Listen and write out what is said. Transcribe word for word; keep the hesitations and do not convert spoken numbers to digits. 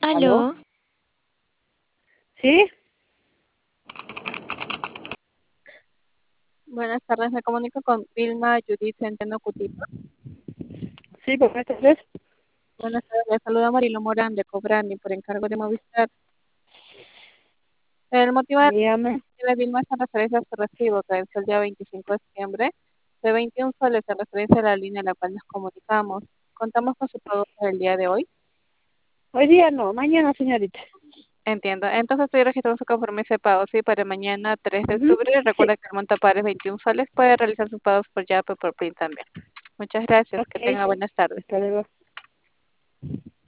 ¿Aló? Aló, ¿Sí? buenas tardes, me comunico con Vilma Judith Centeno Cutipa. ¿Sí? ¿Por qué estás? Buenas tardes, le saluda Marilo Morán de Cobrani por encargo de Movistar. El motivo de Dígame. la Vilma es en referencia a su recibo que venció el día veinticinco de septiembre de veintiún soles en referencia a la línea en la cual nos comunicamos. Contamos con su pago para el día de hoy. Hoy día no, mañana, señorita. Entiendo. Entonces estoy registrando su compromiso de pago, sí, para mañana tres de Ujú. octubre. Sí. Recuerda que el monto a pagar es veintiún soles. Puede realizar sus pagos por Yape o por Plin también. Muchas gracias. Que Ok. tenga buenas tardes. Hasta luego.